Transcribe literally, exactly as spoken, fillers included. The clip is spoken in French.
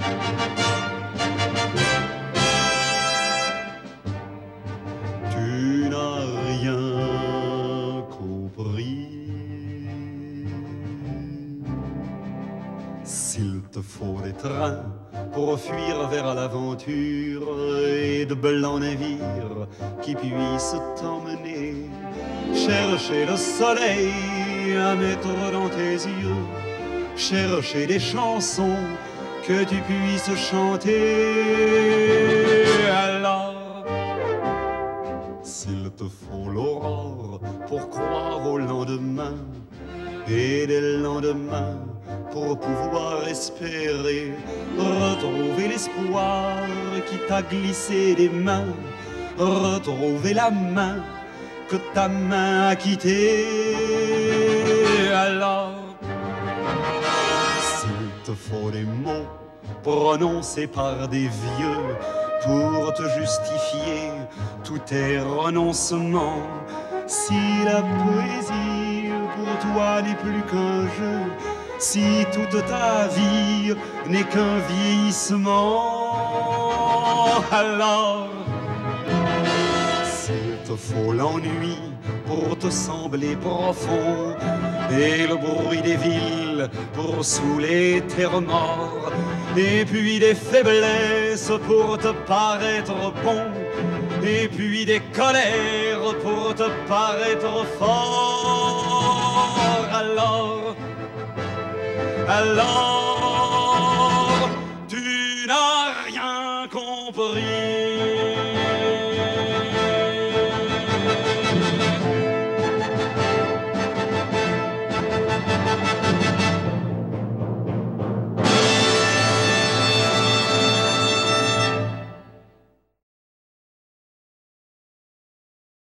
Tu n'as rien compris. S'il te faut des trains pour fuir vers l'aventure et de blancs navires qui puissent t'emmener, chercher le soleil à mettre dans tes yeux, chercher des chansons que tu puisses chanter. Alors, s'il te faut l'aurore pour croire au lendemain, et des lendemains pour pouvoir espérer retrouver l'espoir qui t'a glissé des mains, retrouver la main que ta main a quittée. Alors, s'il te faut des mots prononcés par des vieux pour te justifier tous tes renoncements, si la poésie pour toi n'est plus qu'un jeu, si toute ta vie n'est qu'un vieillissement, alors s'il te faut l'ennui pour te sembler profond et le bruit des villes pour saouler tes remords, et puis des faiblesses pour te paraître bon, et puis des colères pour te paraître fort, alors alors tu n'as rien compris.